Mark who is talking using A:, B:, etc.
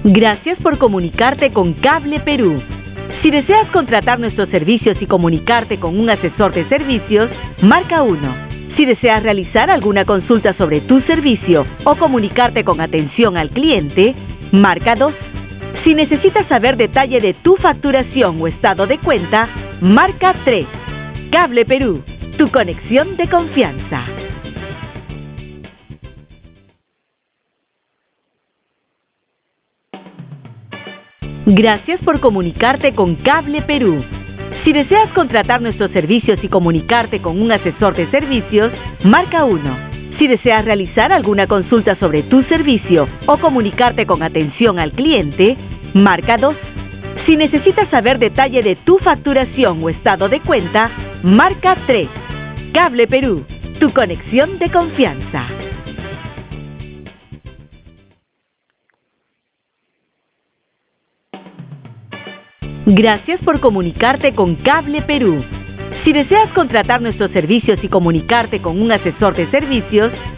A: Gracias por comunicarte con Cable Perú. Si deseas contratar nuestros servicios y comunicarte con un asesor de servicios, marca 1. Si deseas realizar alguna consulta sobre tu servicio o comunicarte con atención al cliente, marca 2. Si necesitas saber detalle de tu facturación o estado de cuenta, marca 3. Cable Perú, tu conexión de confianza. Gracias por comunicarte con Cable Perú. Si deseas contratar nuestros servicios y comunicarte con un asesor de servicios, marca 1. Si deseas realizar alguna consulta sobre tu servicio o comunicarte con atención al cliente, marca 2. Si necesitas saber detalle de tu facturación o estado de cuenta, marca 3. Cable Perú, tu conexión de confianza. Gracias por comunicarte con Cable Perú. Si deseas contratar nuestros servicios y comunicarte con un asesor de servicios,